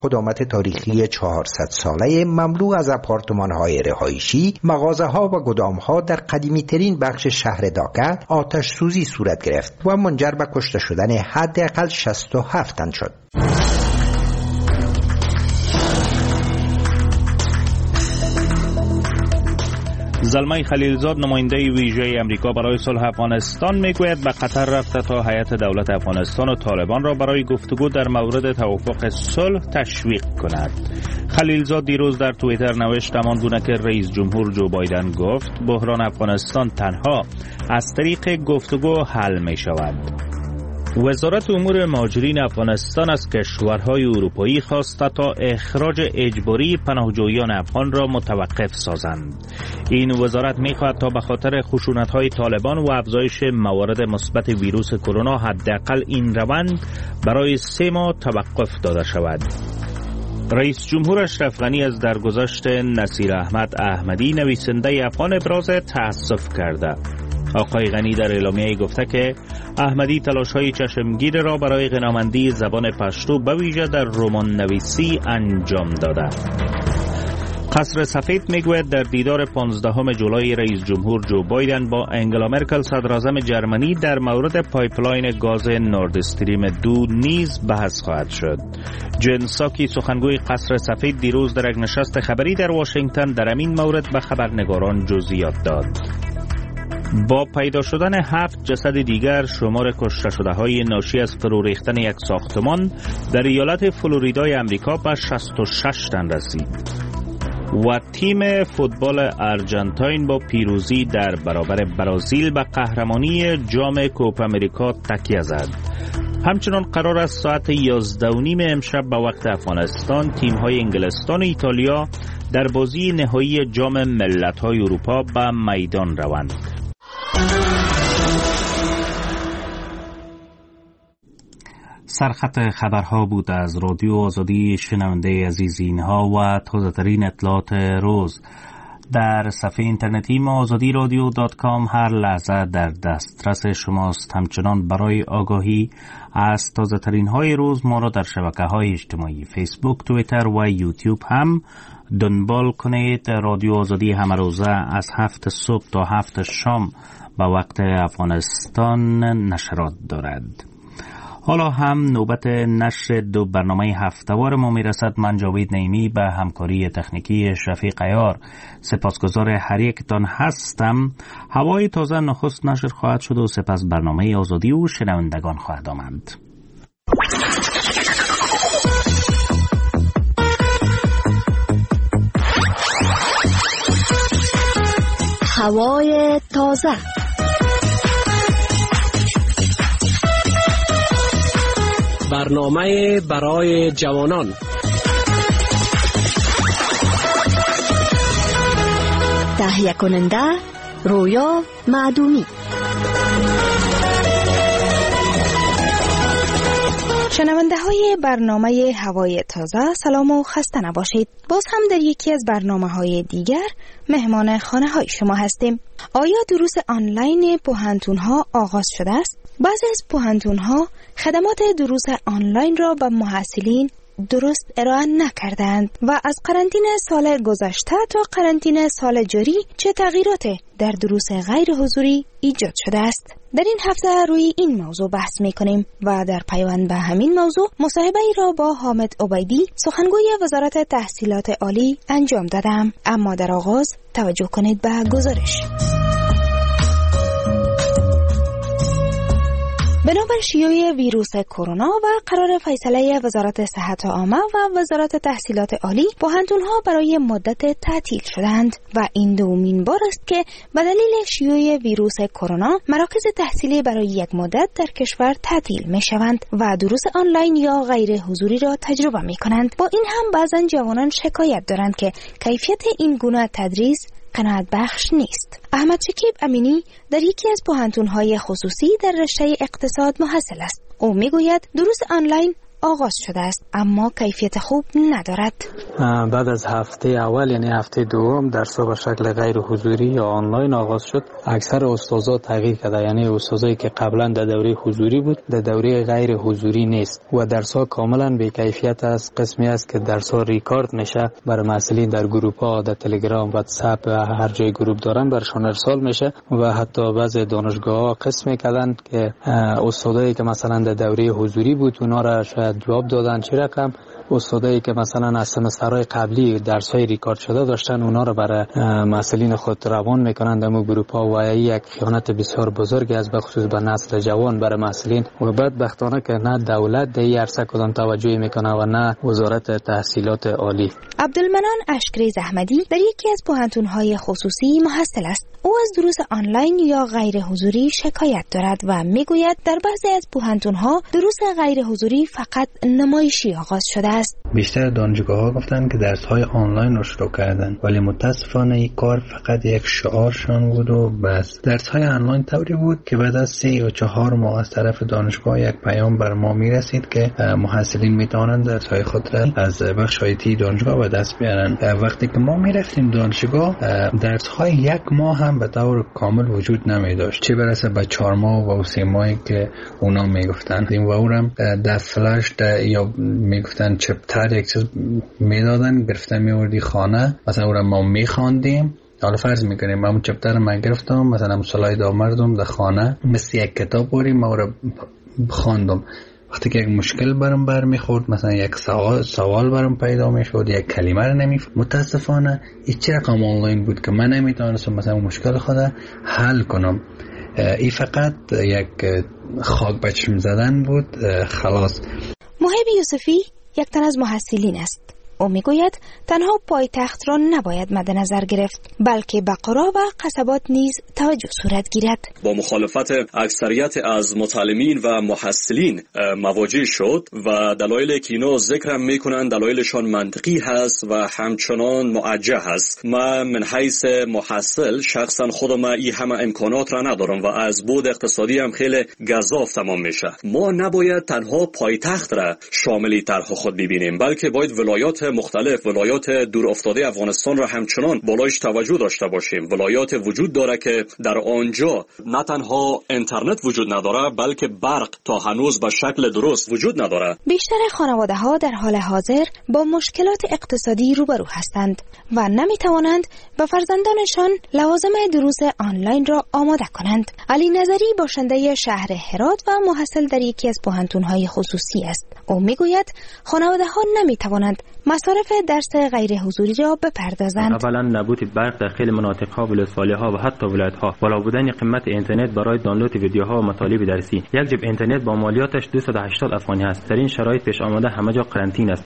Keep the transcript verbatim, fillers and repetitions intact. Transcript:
قدامت تاریخی چهارصد ساله مملو از آپارتمان‌های رهایشی، مغازه‌ها و گدام‌ها در قدیمی‌ترین بخش شهر داکا آتش سوزی صورت گرفت و منجر به کشته شدن حداقل شصت و هفت تن شد. زلمه خلیلزاد نماینده ویژه امریکا برای صلح افغانستان میگوید به قطر رفته تا هیئت دولت افغانستان و طالبان را برای گفتگو در مورد توافق صلح تشویق کند. خلیلزاد دیروز در توییتر نوشت همان گونه که رئیس جمهور جو بایدن گفت بحران افغانستان تنها از طریق گفتگو حل می شود. وزارت امور مهاجرین افغانستان از کشورهای اروپایی خواسته تا اخراج اجباری پناهجویان افغان را متوقف سازند. این وزارت می‌خواهد تا به خاطر خشونت‌های طالبان و افزایش موارد مثبت ویروس کرونا حداقل این روند برای سه ماه توقف داده شود. رئیس جمهور اشرف غنی از درگذشت نصیر احمد احمدی نویسنده افغان ابراز تأسف کرده. آقای غنی در اعلامیه گفته که احمدی تلاش‌های چشمگیر را برای غنامندی زبان پشتو به ویژه در رمان نویسی انجام داده. قصر سفید میگوید در دیدار پانزدهم جولای رئیس جمهور جو بایدن با انگلا مرکل صدراعظم جرمنی در مورد پایپلاین گاز نورد استریم دو نیز بحث خواهد شد. جن ساکی سخنگوی قصر سفید دیروز در یک نشست خبری در واشنگتن در همین مورد به خبرنگاران جزئیات داد. با پیدا شدن هفت جسد دیگر شمار کشته شده های ناشی از فرو ریختن یک ساختمان در ایالت فلوریدای امریکا به شصت و شش تن رسید و تیم فوتبال آرژانتین با پیروزی در برابر برزیل به قهرمانی جام کوپا امریکا تکیه زد. همچنان قرار است ساعت یازده و نیم امشب به وقت افغانستان تیم‌های انگلستان و ایتالیا در بازی نهایی جام ملت‌های اروپا به میدان روند. سرخط خبرها بود از رادیو آزادی. شنونده عزیز اینها و تازه ترین اطلاعات روز در صفحه اینترنتی ما آزادی رادیو دات کام هر لحظه در دسترس شماست. همچنان برای آگاهی از تازه ترین های روز ما را در شبکه های اجتماعی فیسبوک، توییتر و یوتیوب هم دنبال کنید. رادیو آزادی همه روزه از هفت صبح تا هفت شام با وقت افغانستان نشرات دارد. حالا هم نوبت نشر دو برنامه هفته‌وار ما میرسد. من جاوید نعیمی به همکاری تکنیکی شفیق عیار سپاسگزار هر یکتان هستم. هوای تازه نخست نشر خواهد شد و سپس برنامه آزادی و شنوندگان خواهد آمد. هوای تازه برنامه برای جوانان. تهیه کننده رویا معدومی. شنونده های برنامه هوای تازه سلام و خسته نباشید. باز هم در یکی از برنامه های دیگر مهمان خانه های شما هستیم. آیا دروس آنلاین پوهنتون ها آغاز شده است؟ بعضی از پوهنتون ها خدمات دروس آنلاین را به محصلین درست ارائه نکردند و از قرنطینه سال گذشته تا قرنطینه سال جاری چه تغییراتی در دروس غیر حضوری ایجاد شده است؟ در این هفته روی این موضوع بحث می‌کنیم و در پیوند به همین موضوع مصاحبه‌ای را با حامد عبیدی سخنگوی وزارت تحصیلات عالی انجام دادم. اما در آغاز توجه کنید به گزارش. بنابر شیوع ویروس کرونا و قرار فیصله وزارت صحت عامه و وزارت تحصیلات عالی، پوهنتون‌ها برای مدت تعطیل شدند و این دومین بار است که به دلیل شیوع ویروس کرونا مراکز تحصیلی برای یک مدت در کشور تعطیل می‌شوند و دروس آنلاین یا غیر حضوری را تجربه می‌کنند. با این هم بعضن جوانان شکایت دارند که کیفیت این گونه تدریس قناعت بخش نیست. احمد شکیب امینی در یکی از پوهنتون‌های خصوصی در رشته اقتصاد محصل است. او میگوید دروس آنلاین آغاز شده است اما کیفیت خوب ندارد. بعد از هفته اول یعنی هفته دوم درس‌ها به شکل غیر حضوری یا آنلاین آغاز شد. اکثر استادا تغییر کرده، یعنی استادایی که قبلا در دوره حضوری بود در دوره غیر حضوری نیست و درس‌ها کاملا به کیفیت است. قسمی است که درس‌ها ریکارد میشه برای مسئولین در گروه‌ها، در تلگرام، واتساپ و هر جای گروه دارن برشون ارسال میشه و حتی بعضی دانشگاه‌ها قسم کردن که استادایی که مثلا در دوره حضوری بود اونا را شاید جواب دادن چه رقم، استادایی که مثلا از سمسترهای قبلی درس‌های ریکارد شده داشتن اونا رو برای مسئولین خود روان میکنن در اون گروه‌ها و این یک خیانت بسیار بزرگی است به خصوص به نسل جوان برای مسئولین و بدبختانه که نه دولت در این عرصه کدام توجهی میکنه و نه وزارت تحصیلات عالی. عبدالمنان اشکریز احمدی در یکی از پوهنتون‌های خصوصی محصل است. او از دروس آنلاین یا غیر حضوری شکایت دارد و میگوید در بعضی از پوهنتون‌ها دروس غیر حضوری فقط نمایشی آغاز شده است. بیشتر دانشگاه‌ها گفتن که درس‌های آنلاین رو شروع کردن ولی متاسفانه این کار فقط یک شعارشان بود و بس. درس‌های آنلاین طوری بود که بعد از سه و چهار ماه از طرف دانشگاه یک پیام بر ما میرسید که محصلین میتونن درس‌های خود را از بخش آیتی دانشگاه به دست بیارن. وقتی که ما میرفتیم دانشگاه درس‌های یک ماه هم به طور کامل وجود نمی داشت، چه برسه به چهار ماه و سه ماهی که اونا میگفتن. و اونم در فلش یا میگفتن چپتر یک چیز میدادن، گرفتن میوردی خانه، مثلا اونم ما میخواندیم. حالا فرض میکنیم من اون چپتر من گرفتم مثلا مسلاید آمردم در خانه مثل یک کتاب بوریم ما رو خواندم. وقتی که یک مشکل برام برمیخورد، مثلا یک سوال سوال برام پیدا میشد، یک کلمه رو نمیفهمم، متاسفانه این چه رقم آنلاین بود که من نمیتونستم مثلا مشکل خودم حل کنم. این فقط یک خاک به چشم زدن بود. خلاص. محب یوسفی یک تن از محصلین است. او میگوید تنها پایتخت را نباید مد نظر گرفت بلکه به قرا و قصبات نیز توجه صورت گیرد. با مخالفت اکثریت از متعلمین و محصلین مواجه شد و دلایل که اینا ذکر میکنن دلایلشان منطقی هست و همچنان موجه هست. من من حیث محصل شخصا خودم این همه امکانات را ندارم و از بود اقتصادی هم خیلی گزاف تمام میشه. ما نباید تنها پایتخت را شامل طرح خود ببینیم بلکه باید ولایات مختلف، ولایات دور افتاده افغانستان را همچنان بالایش توجه داشته باشیم. ولایات وجود داره که در آنجا نه تنها اینترنت وجود نداره بلکه برق تا هنوز به شکل درست وجود نداره. بیشتر خانواده ها در حال حاضر با مشکلات اقتصادی روبرو هستند و نمی توانند به فرزندانشان لوازم دروس آنلاین را آماده کنند. علی نظری باشنده شهر هرات و محصل در یکی از پوهنتون‌های خصوصی است. او میگوید خانواده ها نمی توانند مصارف درس غیر حضوری را بپردازند. اولا نبود برق در خیلی مناطق ها، ولسوالی ها و حتی ولایت ها، بالا بودن قیمت اینترنت برای دانلود ویدیوها و مطالب درسی. یک جیب اینترنت با مالیاتش دویست و هشتاد افغانی است. در این شرایط پیش آمده همه جا قرنطینه است.